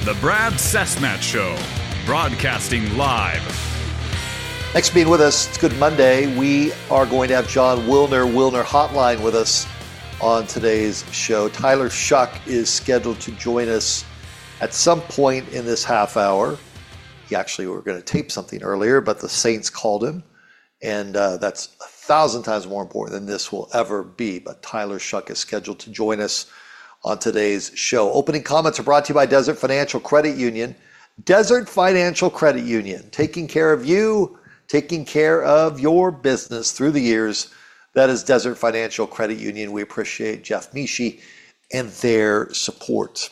The Brad Cessmat Show, broadcasting live. Thanks for being with us. It's Good Monday. We are going to have Jon Wilner Hotline with us on today's show. Tyler Shough is scheduled to join us at some point in this half hour. He actually were going to tape something earlier, but the Saints called him, and that's 1,000 times more important than this will ever be. But Tyler Shough is scheduled to join us on today's show. Opening comments are brought to you by Desert Financial Credit Union. Desert Financial Credit Union, taking care of you, taking care of your business through the years. That is Desert Financial Credit Union. We appreciate Jeff Mishi and their support.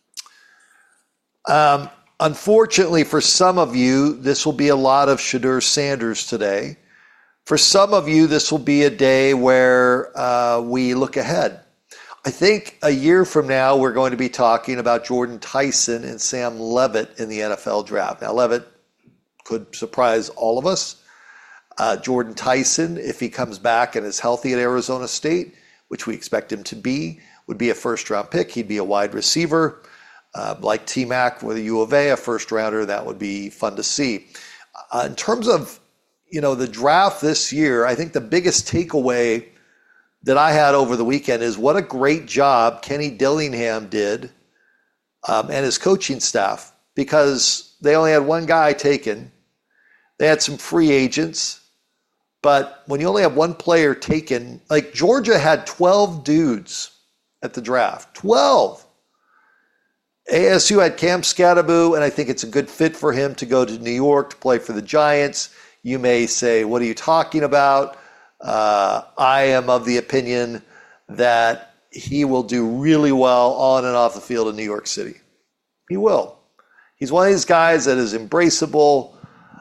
Unfortunately for some of you, this will be a lot of Shedeur Sanders today. For some of you, this will be a day where we look ahead. I think a year from now, we're going to be talking about Jordan Tyson and Sam Levitt in the NFL draft. Now, Levitt could surprise all of us. Jordan Tyson, if he comes back and is healthy at Arizona State, which we expect him to be, would be a first-round pick. He'd be a wide receiver. Like T-Mac with the U of A, a first-rounder, that would be fun to see. In terms of, the draft this year, I think the biggest takeaway that I had over the weekend is what a great job Kenny Dillingham did and his coaching staff, because they only had one guy taken. They had some free agents, but when you only have one player taken, like Georgia had 12 dudes at the draft, 12. ASU had Cam Skattebo, and I think it's a good fit for him to go to New York to play for the Giants. You may say, what are you talking about? I am of the opinion that he will do really well on and off the field in New York City. He will. He's one of these guys that is embraceable.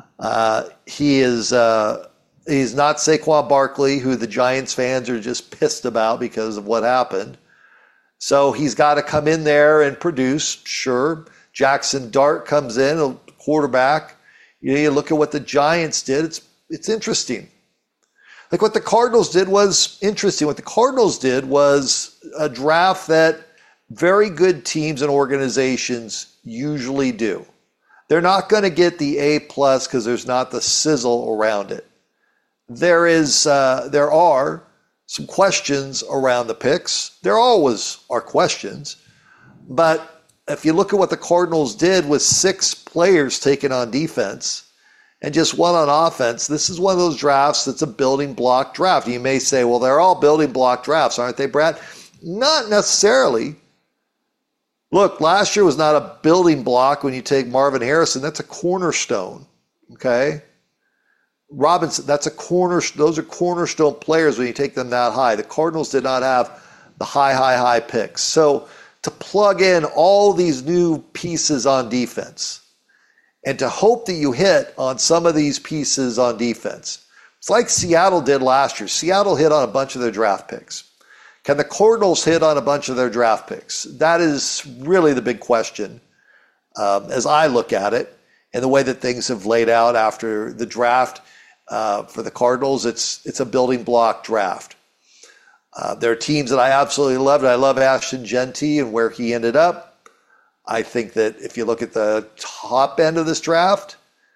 He's not Saquon Barkley, who the Giants fans are just pissed about because of what happened. So he's got to come in there and produce, sure. Jackson Dart comes in, a quarterback. You look at what the Giants did, it's interesting. Like what the Cardinals did was interesting. What the Cardinals did was a draft that very good teams and organizations usually do. They're not going to get the A+ because there's not the sizzle around it. There are some questions around the picks. There always are questions. But if you look at what the Cardinals did with 6 players taken on defense and just one on offense, this is one of those drafts that's a building block draft. You may say, well, they're all building block drafts, aren't they, Brad? Not necessarily. Look, last year was not a building block when you take Marvin Harrison. That's a cornerstone, okay? Robinson, those are cornerstone players when you take them that high. The Cardinals did not have the high picks. So to plug in all these new pieces on defense and to hope that you hit on some of these pieces on defense, it's like Seattle did last year. Seattle hit on a bunch of their draft picks. Can the Cardinals hit on a bunch of their draft picks? That is really the big question as I look at it, and the way that things have laid out after the draft. For the Cardinals, it's a building block draft. There are teams that I absolutely loved. I love Ashton Jeanty and where he ended up. I think that if you look at the top end of this draft,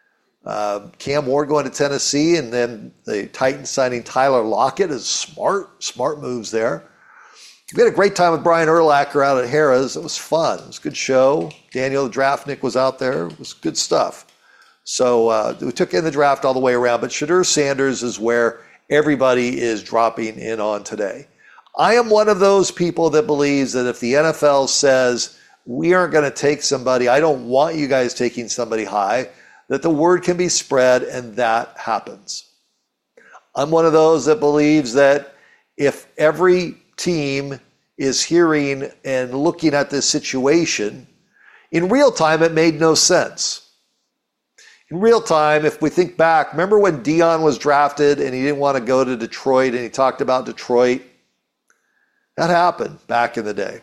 Cam Ward going to Tennessee and then the Titans signing Tyler Lockett is smart moves there. We had a great time with Brian Urlacher out at Harrah's. It was fun. It was a good show. Daniel the Draftnik was out there. It was good stuff. So we took in the draft all the way around, but Shedeur Sanders is where everybody is dropping in on today. I am one of those people that believes that if the NFL says we aren't going to take somebody, I don't want you guys taking somebody high, that the word can be spread and that happens. I'm one of those that believes that if every team is hearing and looking at this situation, in real time it made no sense. In real time, if we think back, remember when Deion was drafted and he didn't want to go to Detroit and he talked about Detroit? That happened back in the day.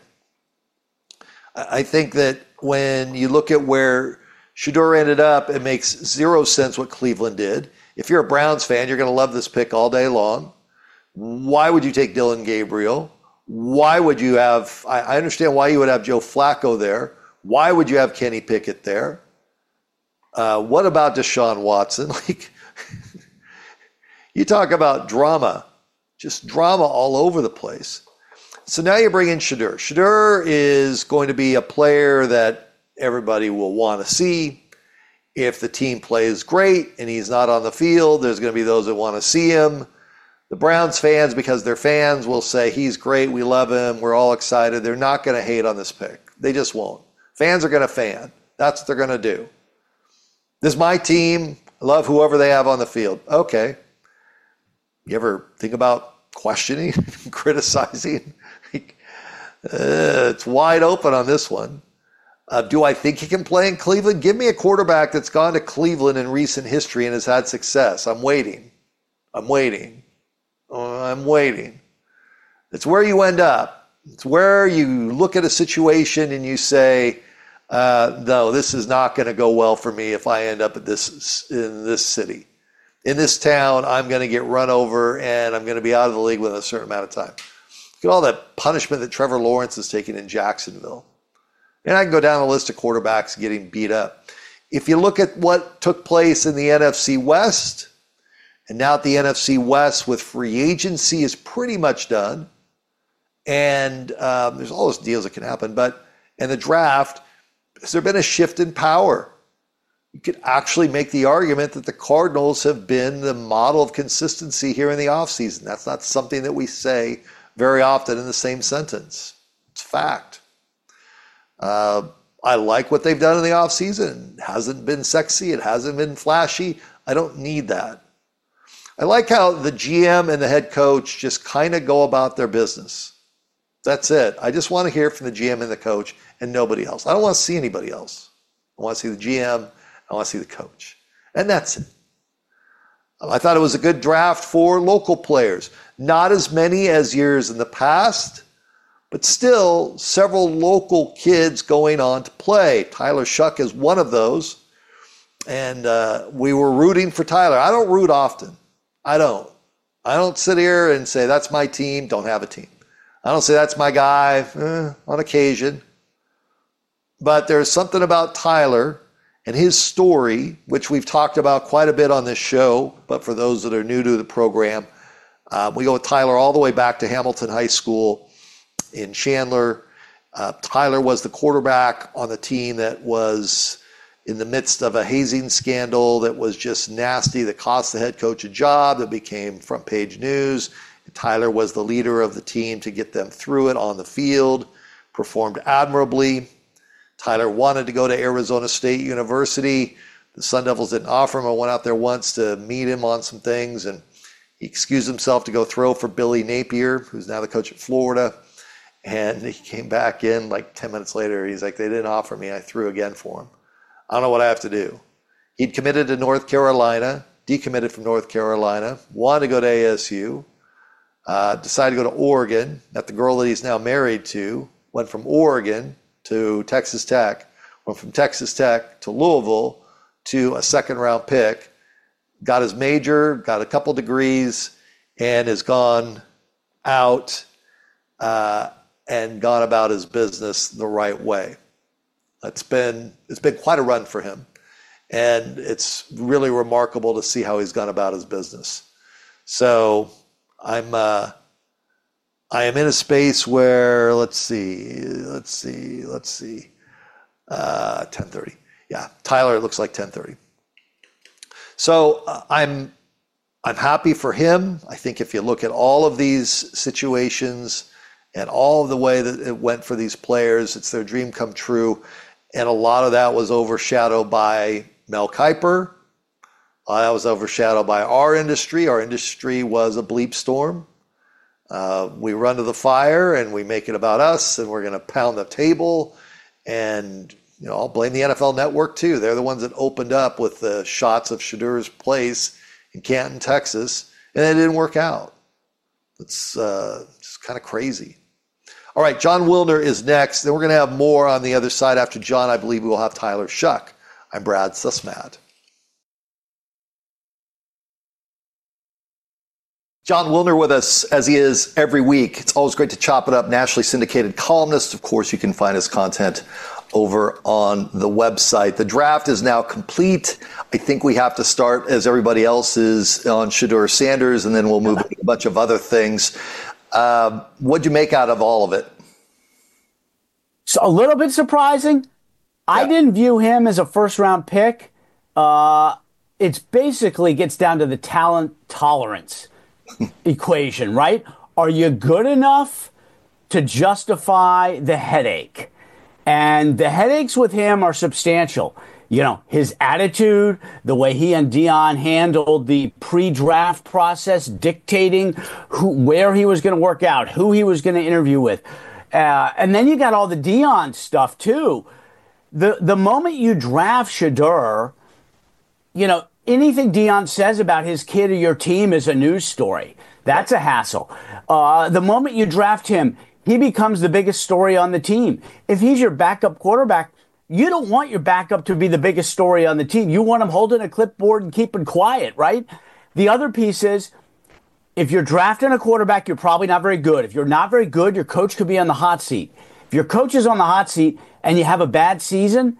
I think that when you look at where Shedeur ended up, it makes zero sense what Cleveland did. If you're a Browns fan, you're going to love this pick all day long. Why would you take Dillon Gabriel? Why would you have, I understand why you would have Joe Flacco there. Why would you have Kenny Pickett there? What about Deshaun Watson? Like, you talk about drama, just drama all over the place. So now you bring in Shedeur. Shedeur is going to be a player that everybody will want to see. If the team plays great and he's not on the field, there's going to be those that want to see him. The Browns fans, because they're fans, will say, he's great, we love him, we're all excited. They're not going to hate on this pick. They just won't. Fans are going to fan. That's what they're going to do. This is my team. I love whoever they have on the field. Okay. You ever think about questioning, criticizing? It's wide open on this one. Do I think he can play in Cleveland? Give me a quarterback that's gone to Cleveland in recent history and has had success. I'm waiting. It's where you end up. It's where you look at a situation and you say, no, this is not going to go well for me if I end up in this city. In this town, I'm going to get run over and I'm going to be out of the league within a certain amount of time. Look at all that punishment that Trevor Lawrence has taken in Jacksonville. And I can go down the list of quarterbacks getting beat up. If you look at what took place in the NFC West, and now at the NFC West with free agency is pretty much done, and there's all those deals that can happen, and the draft, has there been a shift in power? You could actually make the argument that the Cardinals have been the model of consistency here in the offseason. That's not something that we say very often in the same sentence. It's fact. I like what they've done in the offseason. It hasn't been sexy. It hasn't been flashy. I don't need that. I like how the GM and the head coach just kind of go about their business. That's it. I just want to hear from the GM and the coach and nobody else. I don't want to see anybody else. I want to see the GM. I want to see the coach. And that's it. I thought it was a good draft for local players. Not as many as years in the past, but still several local kids going on to play. Tyler Shough is one of those. And we were rooting for Tyler. I don't root often. I don't sit here and say, that's my team, don't have a team. I don't say that's my guy, on occasion. But there's something about Tyler and his story, which we've talked about quite a bit on this show, but for those that are new to the program, we go with Tyler all the way back to Hamilton High School in Chandler. Tyler was the quarterback on the team that was in the midst of a hazing scandal that was just nasty, that cost the head coach a job, that became front page news. And Tyler was the leader of the team to get them through it on the field, performed admirably. Tyler wanted to go to Arizona State University. The Sun Devils didn't offer him. I went out there once to meet him on some things, and he excused himself to go throw for Billy Napier, who's now the coach at Florida. And he came back in like 10 minutes later. He's like, they didn't offer me. I threw again for him. I don't know what I have to do. He'd committed to North Carolina, decommitted from North Carolina, wanted to go to ASU, decided to go to Oregon, met the girl that he's now married to, went from Oregon to Texas Tech, went from Texas Tech to Louisville to a second-round pick, got his major, got a couple degrees, and has gone out and gone about his business the right way. It's been quite a run for him, and it's really remarkable to see how he's gone about his business. So I am in a space where let's see, 10:30. Yeah, Tyler, it looks like 10:30. So I'm happy for him. I think if you look at all of these situations and all of the way that it went for these players, it's their dream come true. And a lot of that was overshadowed by Mel Kiper. That was overshadowed by our industry. Our industry was a bleep storm. We run to the fire and we make it about us, and we're going to pound the table. And I'll blame the NFL Network too. They're the ones that opened up with the shots of Shedeur's place in Canton, Texas, and it didn't work out. It's just kind of crazy. All right, Jon Wilner is next. Then we're going to have more on the other side. After Jon, I believe we will have Tyler Shough. I'm Brad Sussman. Jon Wilner with us, as he is every week. It's always great to chop it up. Nationally syndicated columnist. Of course, you can find his content over on the website. The draft is now complete. I think we have to start, as everybody else is, on Shedeur Sanders, and then we'll move to a bunch of other things. What'd you make out of all of it? So a little bit surprising. I didn't view him as a first-round pick. It's basically gets down to the talent tolerance equation, right? Are you good enough to justify the headache? And the headaches with him are substantial. You know, his attitude, the way he and Deion handled the pre-draft process, dictating where he was going to work out, who he was going to interview with. And then you got all the Deion stuff, too. The moment you draft Shedeur, you know, anything Deion says about his kid or your team is a news story. That's a hassle. The moment you draft him, he becomes the biggest story on the team. If he's your backup quarterback, you don't want your backup to be the biggest story on the team. You want him holding a clipboard and keeping quiet, right? The other piece is, if you're drafting a quarterback, you're probably not very good. If you're not very good, your coach could be on the hot seat. If your coach is on the hot seat and you have a bad season,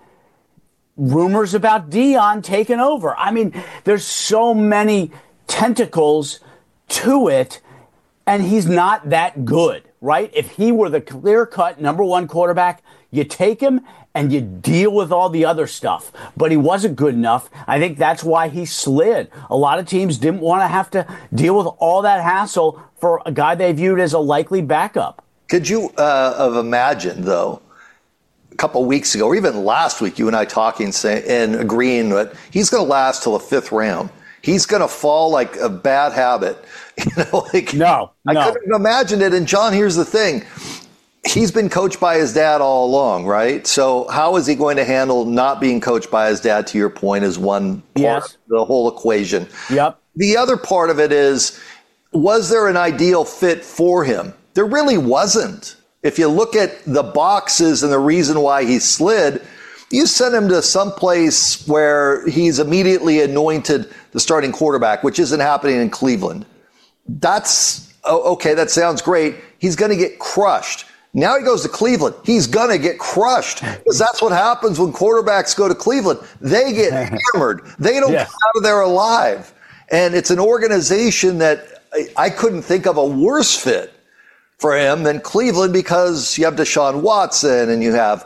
rumors about Deion taking over. I mean, there's so many tentacles to it, and he's not that good, right? If he were the clear-cut number one quarterback, you take him and you deal with all the other stuff. But he wasn't good enough. I think that's why he slid. A lot of teams didn't want to have to deal with all that hassle for a guy they viewed as a likely backup. Could you have imagined, though, a couple of weeks ago, or even last week, you and I talking and agreeing that he's going to last till the fifth round. He's going to fall like a bad habit. You know, like, no. I couldn't have imagined it. And John, here's the thing. He's been coached by his dad all along, right? So how is he going to handle not being coached by his dad, to your point, is one part of the whole equation. Yep. The other part of it is, was there an ideal fit for him? There really wasn't. If you look at the boxes and the reason why he slid, you send him to some place where he's immediately anointed the starting quarterback, which isn't happening in Cleveland. That's, okay, that sounds great. He's going to get crushed. Now he goes to Cleveland. He's going to get crushed, because that's what happens when quarterbacks go to Cleveland. They get hammered. They don't get out of there alive. And it's an organization that I couldn't think of a worse fit for him than Cleveland, because you have Deshaun Watson and you have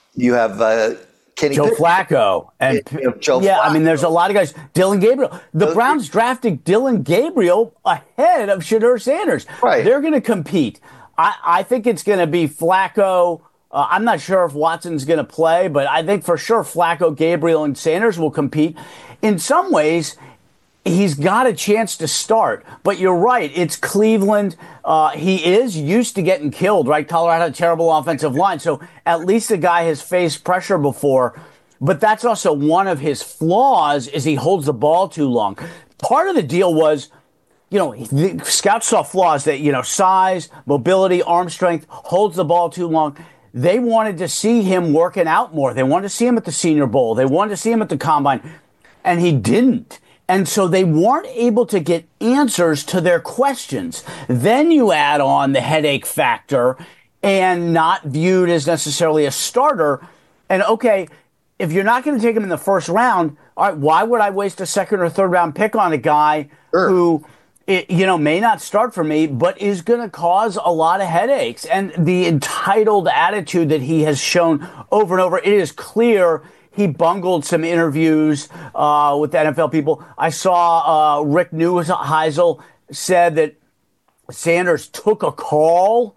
Kenny Joe Flacco. And Joe Flacco. I mean, there's a lot of guys. Dylan Gabriel. The Browns drafted Dylan Gabriel ahead of Shedeur Sanders. Right. They're going to compete. I think it's going to be Flacco. I'm not sure if Watson's going to play, but I think for sure Flacco, Gabriel, and Sanders will compete. In some ways, he's got a chance to start. But you're right. It's Cleveland. He is used to getting killed, right? Colorado had a terrible offensive line. So at least the guy has faced pressure before. But that's also one of his flaws, is he holds the ball too long. Part of the deal was, you know, the scouts saw flaws that, you know, size, mobility, arm strength, holds the ball too long. They wanted to see him working out more. They wanted to see him at the Senior Bowl. They wanted to see him at the Combine. And he didn't. And so they weren't able to get answers to their questions. Then you add on the headache factor and not viewed as necessarily a starter. And, okay, if you're not going to take him in the first round, all right, why would I waste a second or third round pick on a guy who, you know, may not start for me, but is going to cause a lot of headaches? And the entitled attitude that he has shown over and over, it is clear he bungled some interviews with NFL people. I saw Rick Neuheisel said that Sanders took a call,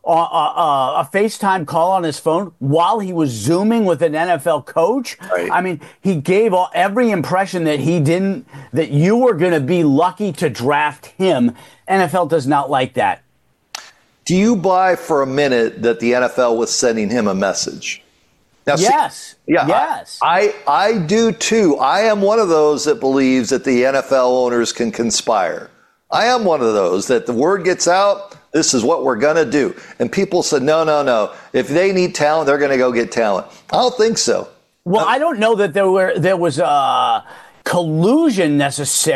a FaceTime call on his phone while he was Zooming with an NFL coach. Right. I mean, he gave every impression that that you were going to be lucky to draft him. NFL does not like that. Do you buy for a minute that the NFL was sending him a message? Now, yes. Yes. I do too. I am one of those that believes that the NFL owners can conspire. I am one of those that the word gets out, this is what we're going to do. And people said, no. If they need talent, they're going to go get talent. I don't think so. Well, I don't know that there was collusion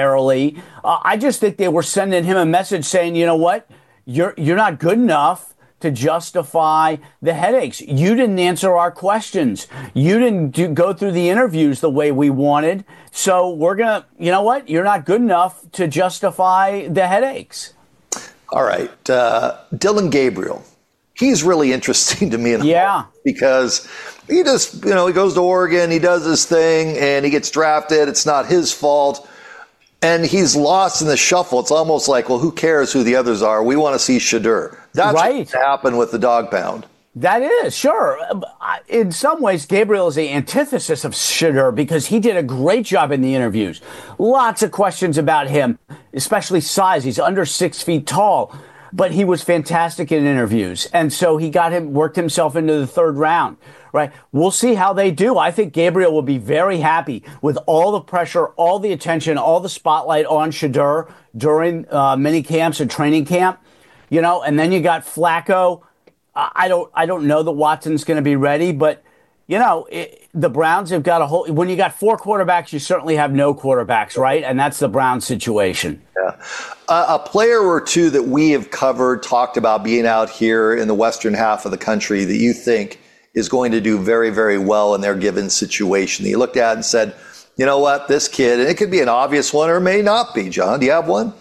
necessarily. I just think they were sending him a message saying, you know what, you're not good enough to justify the headaches. You didn't answer our questions. You didn't go through the interviews the way we wanted. So we're going to, you know what? You're not good enough to justify the headaches. All right. Dillon Gabriel. He's really interesting to me because he just, he goes to Oregon, he does his thing, and he gets drafted. It's not his fault. And he's lost in the shuffle. It's almost like, well, who cares who the others are? We want to see Shedeur. That's right. What happened with the dog pound. That is, sure. In some ways, Gabriel is the antithesis of Shedeur because he did a great job in the interviews. Lots of questions about him, especially size. He's under 6 feet tall, but he was fantastic in interviews. And so he worked himself into the third round. Right. We'll see how they do. I think Gabriel will be very happy with all the pressure, all the attention, all the spotlight on Shedeur during mini camps and training camp. And then you got Flacco. I don't know that Watson's going to be ready, but the Browns have got when you got 4 quarterbacks, you certainly have no quarterbacks, right? And that's the Browns situation. Yeah. A player or two that we have covered, talked about being out here in the western half of the country that you think is going to do very, very well in their given situation. That you looked at and said, you know what, this kid, and it could be an obvious one or it may not be, John. Do you have one?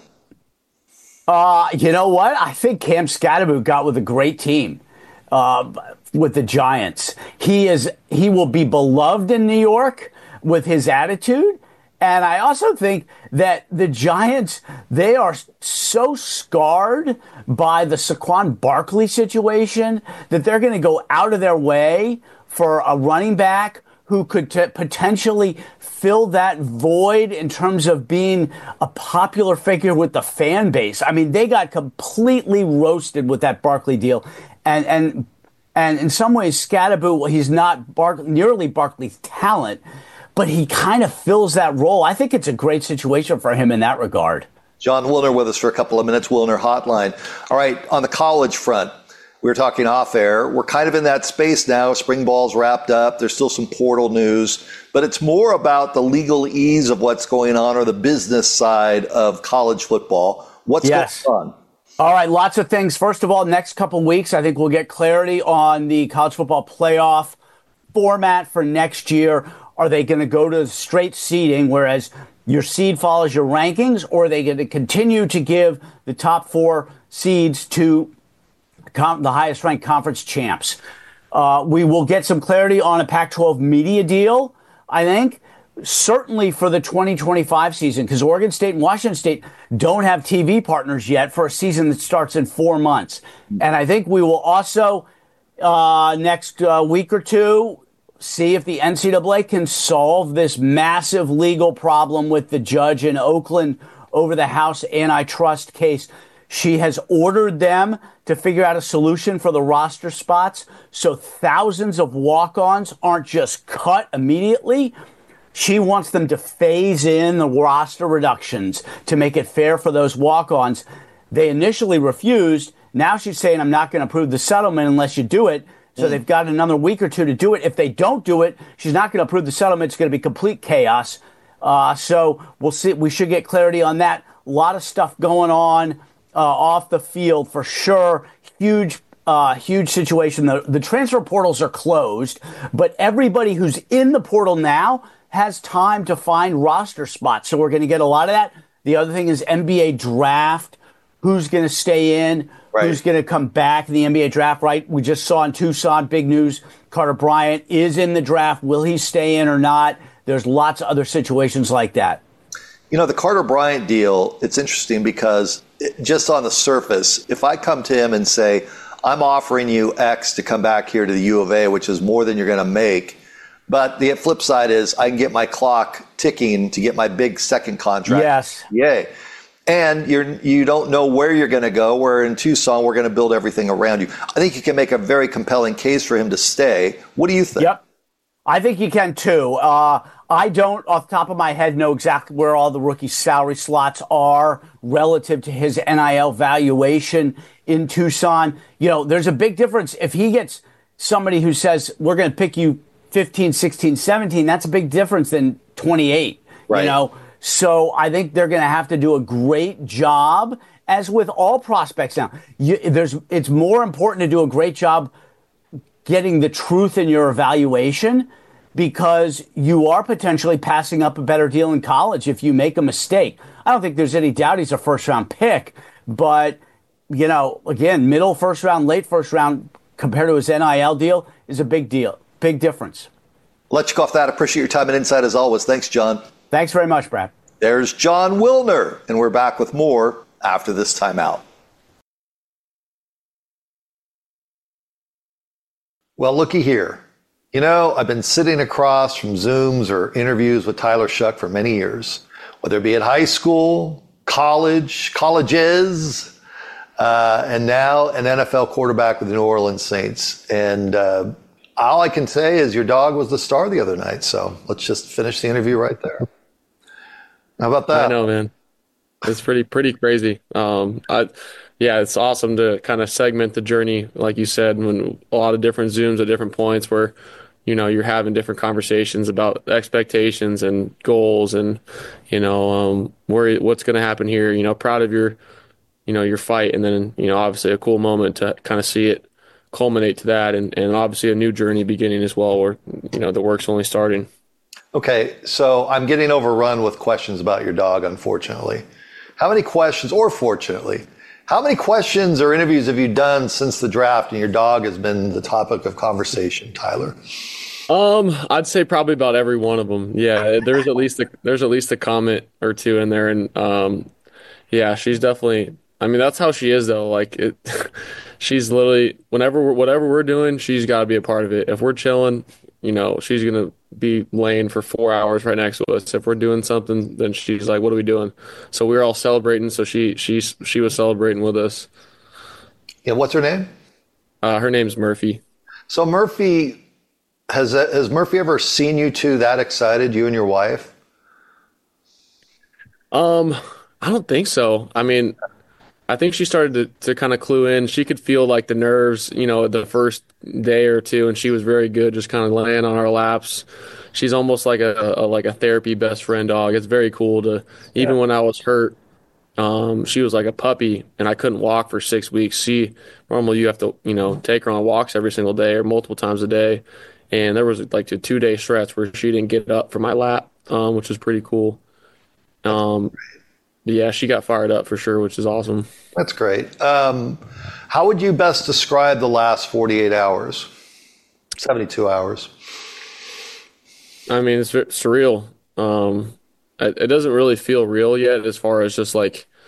You know what? I think Cam Skattebo got with a great team with the Giants. He will be beloved in New York with his attitude. And I also think that the Giants, they are so scarred by the Saquon Barkley situation that they're going to go out of their way for a running back who could potentially fill that void in terms of being a popular figure with the fan base. I mean, they got completely roasted with that Barkley deal. And in some ways, Skattebo, he's not nearly Barkley's talent, but he kind of fills that role. I think it's a great situation for him in that regard. Jon Wilner with us for a couple of minutes, Wilner Hotline. All right, on the college front, we were talking off air. We're kind of in that space now. Spring ball's wrapped up. There's still some portal news, but it's more about the legalese of what's going on or the business side of college football. What's going on? All right, lots of things. First of all, next couple weeks, I think we'll get clarity on the college football playoff format for next year. Are they going to go to straight seeding, whereas your seed follows your rankings, or are they going to continue to give the top 4 seeds to the highest ranked conference champs? We will get some clarity on a Pac-12 media deal, I think, certainly for the 2025 season, because Oregon State and Washington State don't have TV partners yet for a season that starts in 4 months. And I think we will also, next week or two, see if the NCAA can solve this massive legal problem with the judge in Oakland over the House antitrust case. She has ordered them to figure out a solution for the roster spots so thousands of walk-ons aren't just cut immediately. She wants them to phase in the roster reductions to make it fair for those walk-ons. They initially refused. Now she's saying, I'm not going to approve the settlement unless you do it. So they've got another week or two to do it. If they don't do it, she's not going to approve the settlement. It's going to be complete chaos. So we'll see. We should get clarity on that. A lot of stuff going on off the field for sure. Huge situation. The transfer portals are closed, but everybody who's in the portal now has time to find roster spots. So we're going to get a lot of that. The other thing is NBA draft. Who's going to stay in? Right. Who's going to come back in the NBA draft, right? We just saw in Tucson, big news, Carter Bryant is in the draft. Will he stay in or not? There's lots of other situations like that. The Carter Bryant deal, it's interesting because just on the surface, if I come to him and say, I'm offering you X to come back here to the U of A, which is more than you're going to make, but the flip side is I can get my clock ticking to get my big second contract. Yes. Yay. And you don't know where you're going to go, where in Tucson, we're going to build everything around you. I think you can make a very compelling case for him to stay. What do you think? Yep. I think you can, too. I don't, off the top of my head, know exactly where all the rookie salary slots are relative to his NIL valuation in Tucson. There's a big difference. If he gets somebody who says, we're going to pick you 15, 16, 17, that's a big difference than 28, right. So I think they're going to have to do a great job as with all prospects now, it's more important to do a great job getting the truth in your evaluation, because you are potentially passing up a better deal in college if you make a mistake. I don't think there's any doubt he's a first-round pick, but, again, middle first round, late first round compared to his NIL deal is a big deal. Big difference. Let's go off that. Appreciate your time and insight as always. Thanks, John. Thanks very much, Brad. There's Jon Wilner, and we're back with more after this timeout. Well, looky here. I've been sitting across from Zooms or interviews with Tyler Shough for many years, whether it be at high school, colleges, and now an NFL quarterback with the New Orleans Saints. And all I can say is your dog was the star the other night. So let's just finish the interview right there. How about that? I know, man. It's pretty crazy. It's awesome to kind of segment the journey, like you said, when a lot of different Zooms at different points where, you're having different conversations about expectations and goals and, what's going to happen here, proud of your fight. And then, obviously a cool moment to kind of see it culminate to that. And obviously a new journey beginning as well, where, the work's only starting. Okay. So I'm getting overrun with questions about your dog, unfortunately. How many questions, or fortunately, how many questions or interviews have you done since the draft and your dog has been the topic of conversation, Tyler? I'd say probably about every one of them. Yeah, there's at least a comment or two in there, and she's definitely. I mean, that's how she is though. She's literally whatever we're doing, she's got to be a part of it. If we're chilling, she's gonna be laying for 4 hours right next to us. If we're doing something, then she's like, "What are we doing?" So we're all celebrating. So she was celebrating with us. Yeah, what's her name? Her name's Murphy. So Murphy, has Murphy ever seen you two that excited, you and your wife? I don't think so. I mean, I think she started to kind of clue in. She could feel like the nerves, the first day or two, and she was very good, just kind of laying on our laps. She's almost like a therapy best friend dog. It's very cool to, even when I was hurt, she was like a puppy, and I couldn't walk for 6 weeks. Normally you have to, take her on walks every single day or multiple times a day. And there was like a 2-day stretch where she didn't get up from my lap, which was pretty cool. Yeah, she got fired up for sure, which is awesome. That's great. How would you best describe the last 48 hours, 72 hours? I mean, it's surreal. It doesn't really feel real yet, as far as just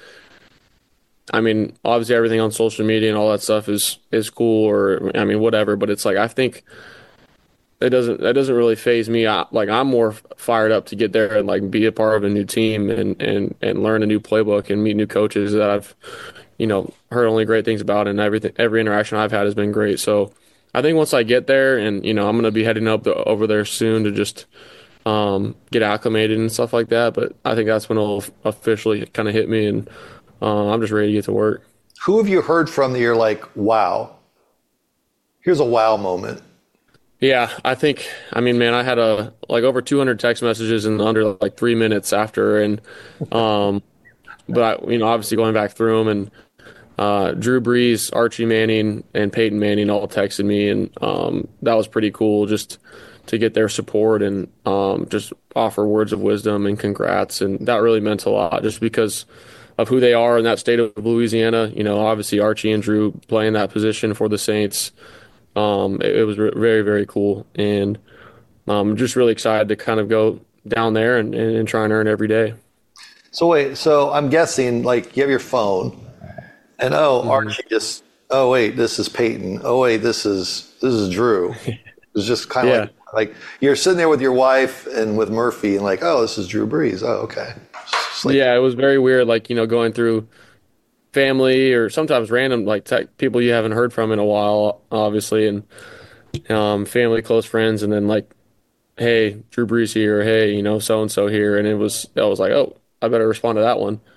I mean, obviously everything on social media and all that stuff is cool, or I mean, whatever. But it's I think that doesn't really faze me. I'm more fired up to get there and be a part of a new team and learn a new playbook and meet new coaches that I've heard only great things about, and every interaction I've had has been great. So I think once I get there, and I'm going to be heading over there soon to just get acclimated and stuff like that. But I think that's when it'll officially kind of hit me, and I'm just ready to get to work. Who have you heard from that you're like, wow, here's a wow moment? Yeah, I mean, man, I had over 200 text messages in under 3 minutes after, and but obviously going back through them, and Drew Brees, Archie Manning, and Peyton Manning all texted me, and that was pretty cool just to get their support and just offer words of wisdom and congrats, and that really meant a lot just because of who they are in that state of Louisiana. Obviously Archie and Drew playing that position for the Saints. It was very, very cool, and I'm just really excited to kind of go down there and try and earn every day. So wait, I'm guessing you have your phone, and Archie just, oh wait, this is Peyton. Oh wait, this is Drew. It's just kind of like you're sitting there with your wife and with Murphy, and oh, this is Drew Brees. Oh, okay. Yeah, it was very weird, going through family or sometimes random people you haven't heard from in a while, obviously, and family, close friends, and then hey, Drew Brees here, or hey, so and so here, and I was like, oh, I better respond to that one.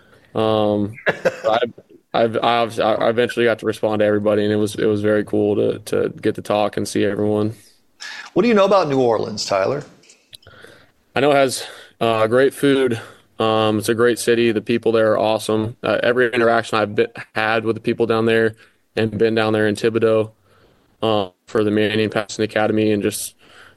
I eventually got to respond to everybody, and it was very cool to get to talk and see everyone. What do you know about New Orleans, Tyler? I know it has great food, It's a great city. The people there are awesome. Every interaction had with the people down there, and been down there in Thibodaux for the Manning Passing Academy, and just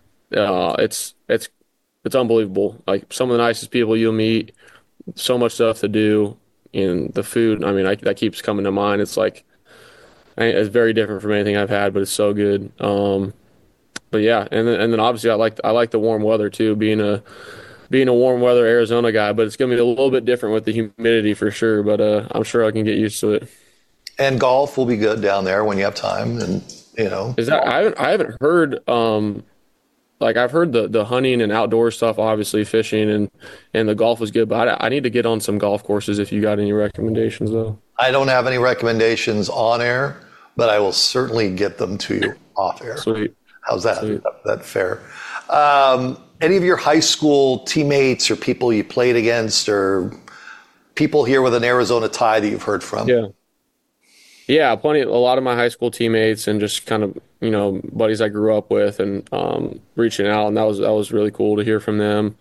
it's unbelievable. Like, some of the nicest people you'll meet, so much stuff to do, and the food. I mean, that keeps coming to mind. It's like, it's very different from anything I've had, but it's so good. But yeah, and then obviously I like the warm weather too, being a warm weather Arizona guy, but it's gonna be a little bit different with the humidity for sure. But I'm sure I can get used to it. And golf will be good down there when you have time, and Is that I haven't heard like, I've heard the hunting and outdoor stuff, obviously fishing and the golf was good, but I need to get on some golf courses if you got any recommendations though. I don't have any recommendations on air, but I will certainly get them to you off air. Sweet. How's that? Sweet. That fair? Any of your high school teammates or people you played against, or people here with an Arizona tie that you've heard from? Yeah, a lot of my high school teammates, and just kind of, buddies I grew up with, and reaching out, and that was really cool to hear from them.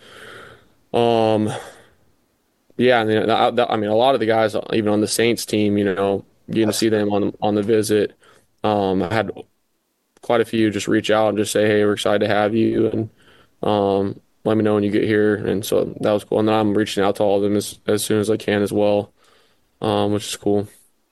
Yeah, and I mean, a lot of the guys, even on the Saints team, getting to see them on the visit. I had quite a few just reach out and just say, "Hey, we're excited to have you," and let me know when you get here. And so that was cool. And then I'm reaching out to all of them as soon as I can as well, which is cool.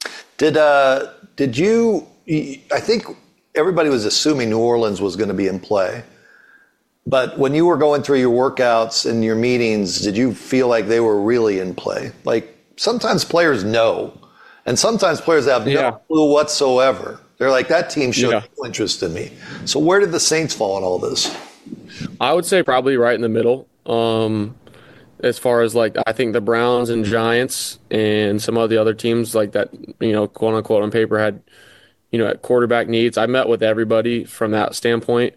Did you? I think everybody was assuming New Orleans was going to be in play. But when you were going through your workouts and your meetings, did you feel like they were really in play? Like, sometimes players know, and sometimes players have no clue whatsoever. They're like, that team showed no interest in me. So where did the Saints fall in all this? I would say probably right in the middle. As far as, like, I think the Browns and Giants and some of the other teams like that, quote unquote on paper had, at quarterback needs. I met with everybody from that standpoint.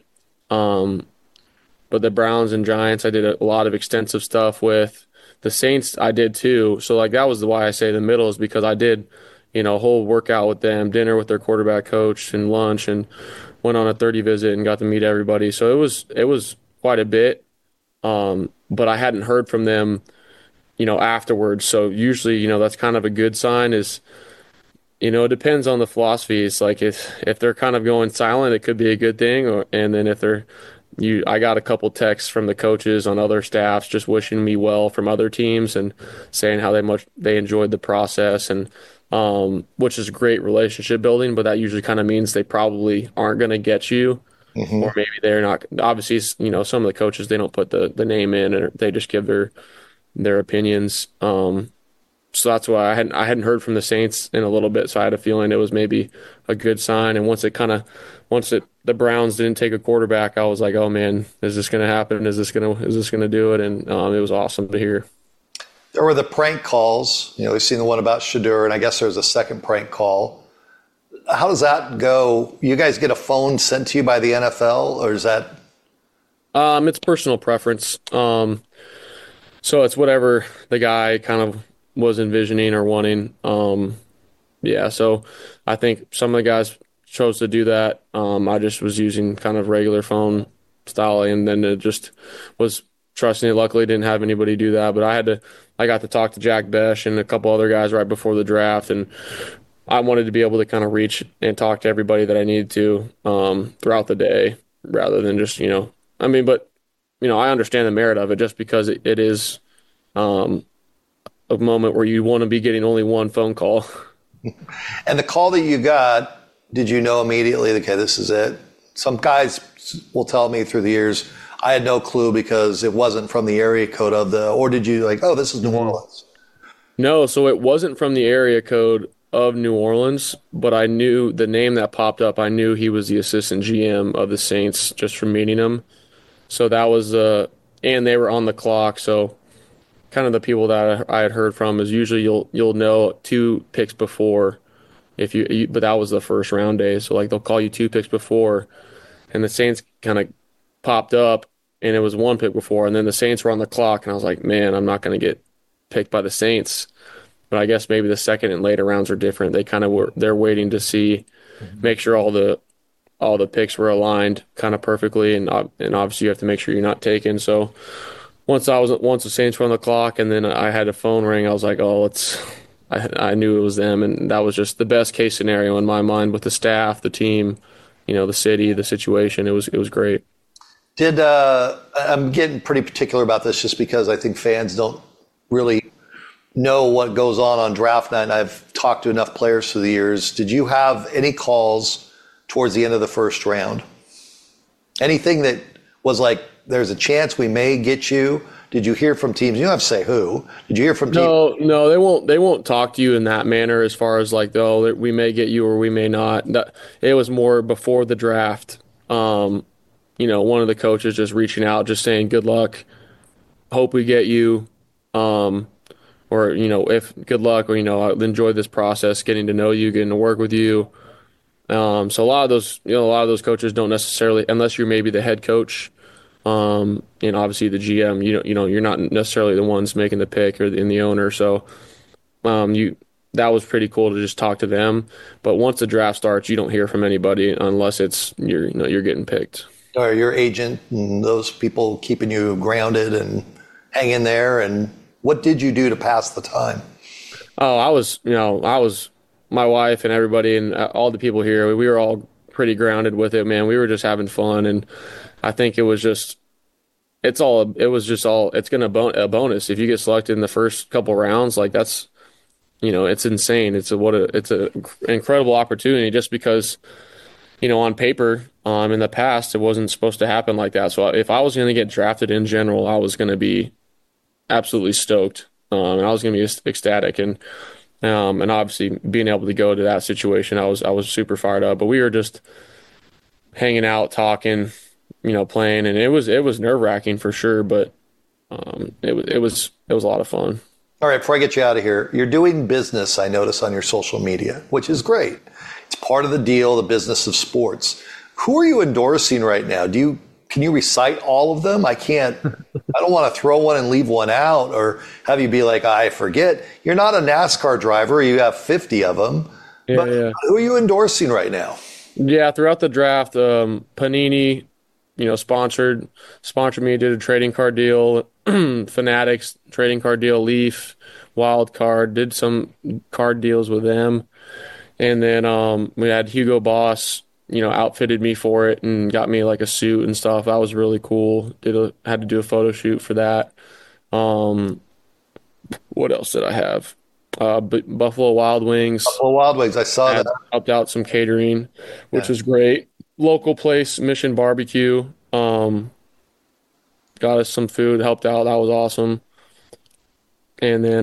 But the Browns and Giants, I did a lot of extensive stuff with. The Saints, I did too. So, like, that was why I say the middle, is because I did, a whole workout with them, dinner with their quarterback coach, and lunch, and went on a 30 visit and got to meet everybody. So it was quite a bit. But I hadn't heard from them, afterwards. So usually, that's kind of a good sign. Is, it depends on the philosophy. It's like, if they're kind of going silent, it could be a good thing. And then if I got a couple texts from the coaches on other staffs just wishing me well from other teams and saying how they enjoyed the process, and which is great relationship building, but that usually kind of means they probably aren't going to get you, or maybe they're not. Obviously, some of the coaches, they don't put the name in, and they just give their opinions. So that's why I hadn't heard from the Saints in a little bit, so I had a feeling it was maybe a good sign. And once the Browns didn't take a quarterback, I was like, oh man, is this going to happen? Is this going to do it? And it was awesome to hear. There were the prank calls. We've seen the one about Shedeur, and I guess there's a second prank call. How does that go? You guys get a phone sent to you by the NFL, or is that? It's personal preference. So it's whatever the guy kind of was envisioning or wanting. So I think some of the guys chose to do that. I just was using kind of regular phone style, and then it just was trusting it. Luckily, didn't have anybody do that, but I got to talk to Jack Besh and a couple other guys right before the draft, and I wanted to be able to kind of reach and talk to everybody that I needed to throughout the day, rather than just, but I understand the merit of it, just because it is a moment where you want to be getting only one phone call. And the call that you got, did you know immediately, okay, this is it? Some guys will tell me through the years, I had no clue because it wasn't from the area code or did you like, oh, this is New Orleans? No, so it wasn't from the area code of New Orleans, but I knew the name that popped up. I knew he was the assistant GM of the Saints just from meeting him. So that was, and they were on the clock. So kind of the people that I had heard from is usually you'll know 2 picks before, but that was the first round day. So like they'll call you 2 picks before, and the Saints kind of popped up, and it was 1 pick before, and then the Saints were on the clock, and I was like, man, I'm not going to get picked by the Saints. But I guess maybe the second and later rounds are different. They kind of they're waiting to see, make sure all the picks were aligned kind of perfectly, and obviously you have to make sure you're not taken. So once the Saints were on the clock, and then I had a phone ring, I was like, oh, I knew it was them, and that was just the best case scenario in my mind with the staff, the team, the city, the situation. It was great. I'm getting pretty particular about this just because I think fans don't really know what goes on draft night, and I've talked to enough players through the years. Did you have any calls towards the end of the first round? Anything that was like, there's a chance we may get you? Did you hear from teams? You don't have to say who. Did you hear from teams? No, they won't talk to you in that manner as far as like, oh, we may get you or we may not. It was more before the draft. One of the coaches just reaching out, just saying, good luck, hope we get you. Or, if good luck, or, I'll enjoy this process, getting to know you, getting to work with you. So a lot of those coaches don't necessarily, unless you're maybe the head coach, and obviously the GM, you're not necessarily the ones making the pick or the owner. So, that was pretty cool to just talk to them. But once the draft starts, you don't hear from anybody unless it's you're getting picked. Or your agent and those people keeping you grounded and hanging there. And what did you do to pass the time? Oh, I was my wife and everybody and all the people here, we were all pretty grounded with it, man. We were just having fun. And I think it was it's going to a bonus. If you get selected in the first couple rounds, like that's, it's insane. It's an incredible opportunity just because, on paper, in the past, it wasn't supposed to happen like that. So if I was going to get drafted in general, I was going to be absolutely stoked. And I was going to be ecstatic. And obviously being able to go to that situation, I was super fired up, but we were just hanging out, talking, playing, and it was nerve wracking for sure, but, it was a lot of fun. All right. Before I get you out of here, you're doing business, I notice, on your social media, which is great. It's part of the deal, the business of sports. Who are you endorsing right now? Can you recite all of them? I don't want to throw one and leave one out or have you be like, I forget. You're not a NASCAR driver. You have 50 of them. Yeah, but yeah. Who are you endorsing right now? Yeah, throughout the draft, Panini, sponsored me, did a trading card deal, Fanatics trading card deal, Leaf, Wild Card, did some card deals with them. And then we had Hugo Boss, outfitted me for it and got me like a suit and stuff. That was really cool. Had to do a photo shoot for that. What else did I have? Buffalo Wild Wings. Buffalo Wild Wings, I saw that. Helped out some catering, which was great. Local place, Mission Barbecue. Got us some food, helped out. That was awesome. And then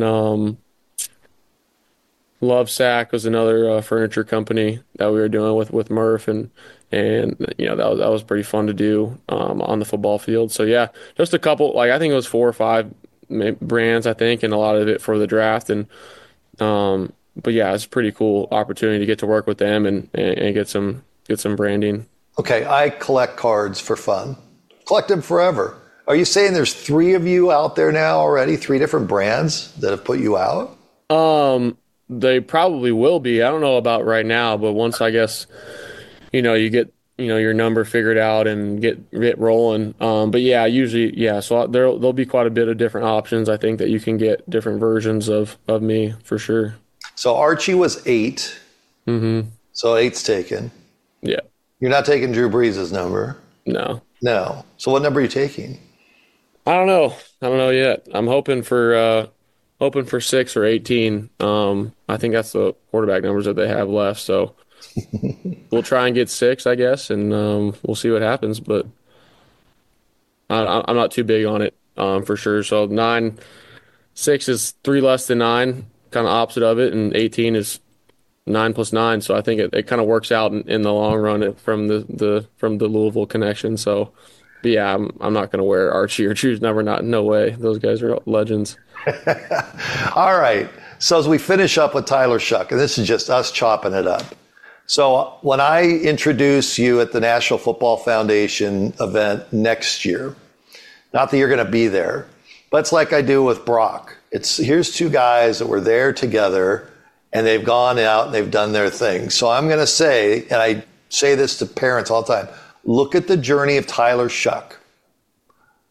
Lovesac was another furniture company that we were doing with Murph, and that was pretty fun to do on the football field. So yeah, just a couple, like I think it was 4 or 5 brands, I think, and a lot of it for the draft. And but yeah, it's a pretty cool opportunity to get to work with them and get some branding. Okay, I collect cards for fun. Collect them forever. Are you saying there's 3 of you out there now already, 3 different brands that have put you out? They probably will be. I don't know about right now, but once I guess, you get, your number figured out and get rolling. But yeah, usually, yeah. So there'll be quite a bit of different options. I think that you can get different versions of me for sure. So Archie was 8. Mm-hmm. So 8's taken. Yeah. You're not taking Drew Brees' number? No. So what number are you taking? I don't know yet. I'm hoping for 6 or 18. I think that's the quarterback numbers that they have left. So we'll try and get 6, I guess, and we'll see what happens. But I'm not too big on it for sure. So 6 is 3 less than 9, kind of opposite of it, and 18 is 9 plus 9. So I think it kind of works out in the long run from the Louisville connection. So. But yeah, I'm not going to wear Archie or Drew's number. No way. Those guys are legends. All right. So as we finish up with Tyler Shough, and this is just us chopping it up. So when I introduce you at the National Football Foundation event next year, not that you're going to be there, but it's like I do with Brock. Here's 2 guys that were there together, and they've gone out and they've done their thing. So I'm going to say, and I say this to parents all the time, look at the journey of Tyler Shough.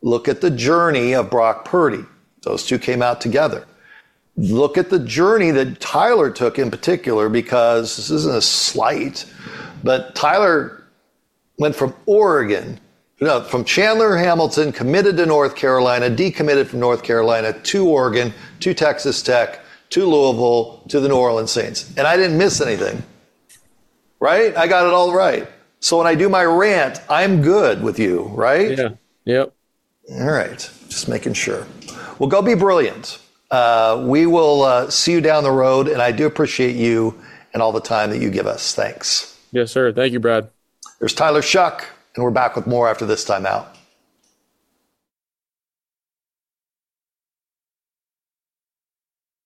Look at the journey of Brock Purdy. Those two came out together. Look at the journey that Tyler took in particular, because this isn't a slight, but Tyler went from from Chandler Hamilton, committed to North Carolina, decommitted from North Carolina, to Oregon, to Texas Tech, to Louisville, to the New Orleans Saints. And I didn't miss anything, right? I got it all right. So when I do my rant, I'm good with you, right? Yeah. Yep. All right. Just making sure. Well, go be brilliant. We will see you down the road, and I do appreciate you and all the time that you give us. Thanks. Yes, sir. Thank you, Brad. There's Tyler Shuck, and we're back with more after this time out.